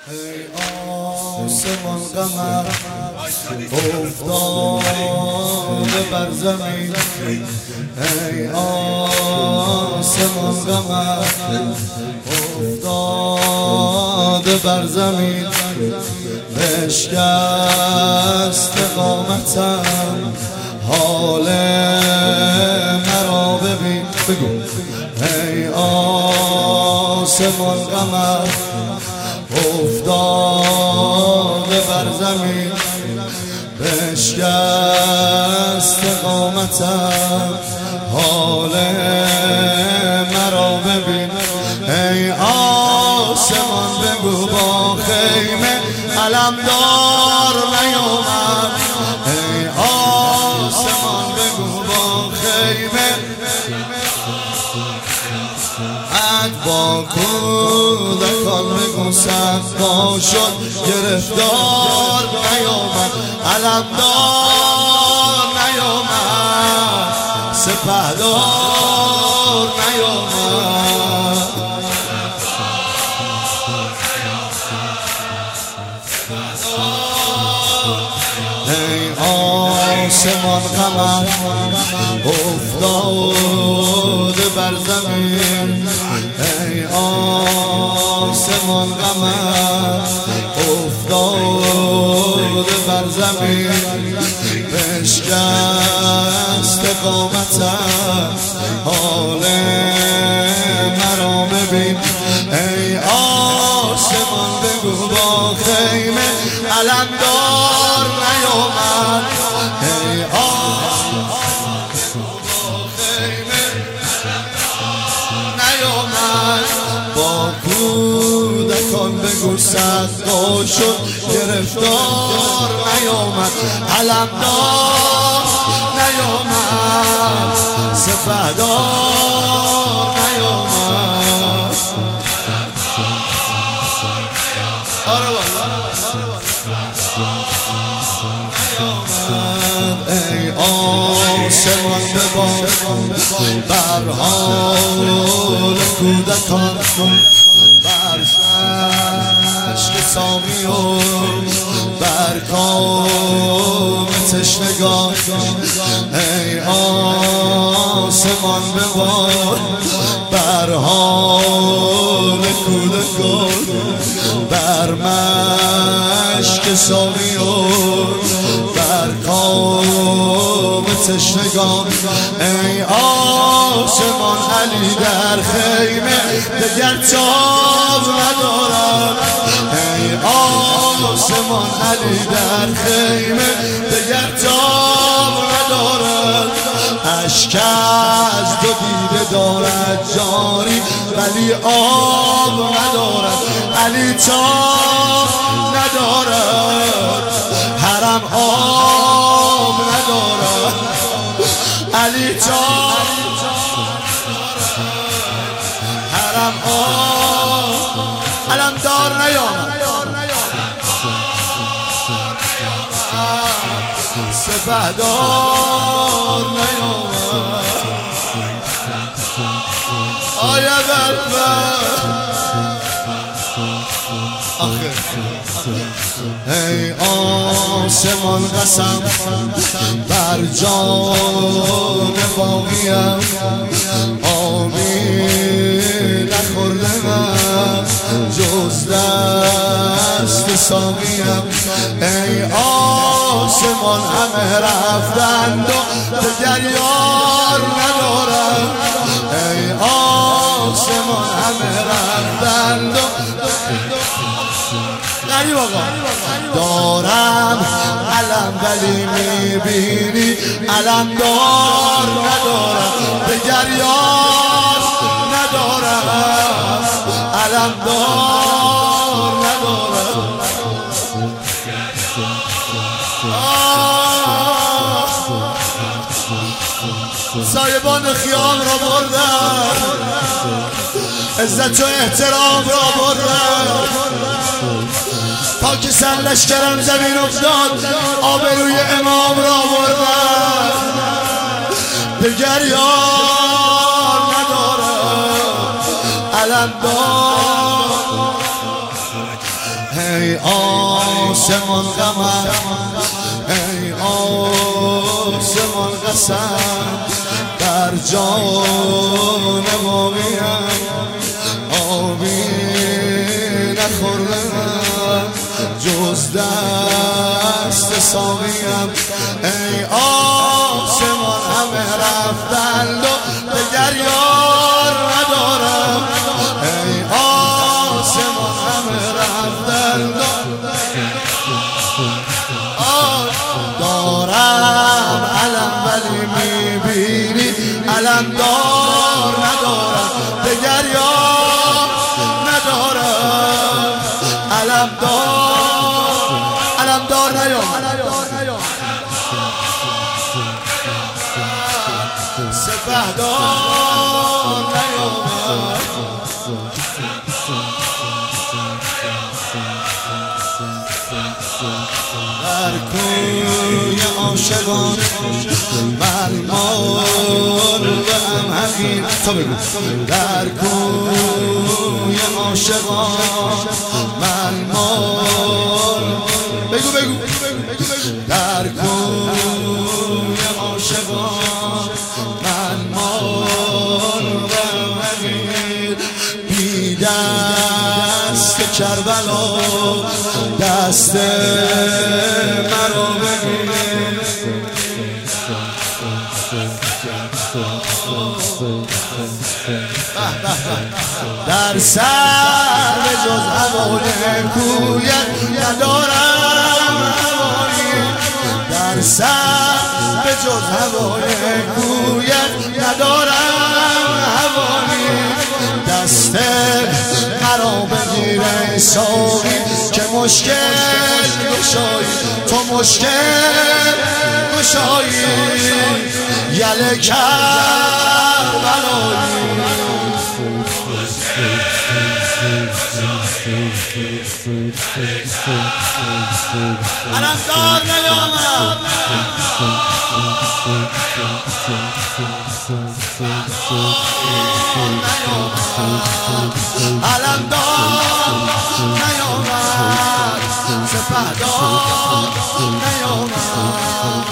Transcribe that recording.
ای آسمان قمر افتاده بر زمین، ای آسمان قمر افتاده بر زمین، بشکست قامتم حال مرا ببین. بگو ای آسمان قمر افتاده بر زمین، بشکست قامتم حال مرا ببین. ای آسمان بگو با خیمه علمدار نیامد، ای آسمان بگو با خیمه با کودکان بگو صفا شد گرفتار نیامد، علمدار نیامد، سپهدار نیامد. ای آسمان قمر افتاده بر زمین، ای آسمان قمر افتاده بر زمین، بشکست قامتم حال مرا ببین. ای آسمان بگو با خیمه علمدار نیامد، ای آسمان بگو با خیمه نیامد، با کودکان بگو صدقا شد گرفتار نیامد، علمدار نیامد، سپهدار نیامد. ای آسمان ببار بر حال کودکان، بر چشم سامی و بر کام تشنگان. ای آسمان ببار بر حال کودکان، بر مشک سامی و بر کام تشنگان. ای آسمان علی در خیمه دگر تاب ندارد، ای آسمان علی در خیمه دگر تاب ندارد، اشک از دو دیده دارد جاری ولی آب ندارد، علی تاب ندارد، حرم آب ندارد، علی تاب حرم آب علمدار نیامد، سپهدار نیامد. آیا ای آسمان قسم بر جان باقیم، آبی نخورده من جز دست ساقیم. ای آسمان همه رفتند و دگر یار ندارم، ای آسمان همه رفتند و غریب آقا دارم علم ولی میبینی علمدار ندارم، دگر یار ندارم، علمدار ندارم. سایبان خیام را بردن، عزت و احترام را بردن، پاک سر لشکرم زمین افتاد، آبروی امام را بردن، دگر یار ندارم، علمدار. ای آسمان قمر ای آسمان قسم در جان ما بیم آبی نخوردم جز دست ساقیم ای آسمان همه رفتند و دگر یار ندارم ای آسمان همه رفتند و دارم علم ولی میبینی علم دار ندارم دگر یار ندارم علم دار نیام سپهدار نیام در کوی عاشقان ملمال و امهقین تو بگو در کوی عاشقان ملمال بگو در کوی عاشقان ملمال و امهقین بی دست کربلا دست مرا بگیر در سر به جز هوای کویت ندارم هوایی در سر به جز هوای کویت ندارم هوایی دست مرا بگیر ای ساقی که مشکل گشایی تو مشکل گشایی یله کربلایی علمدار نیامد علمدار نیامد سپهدار نیامد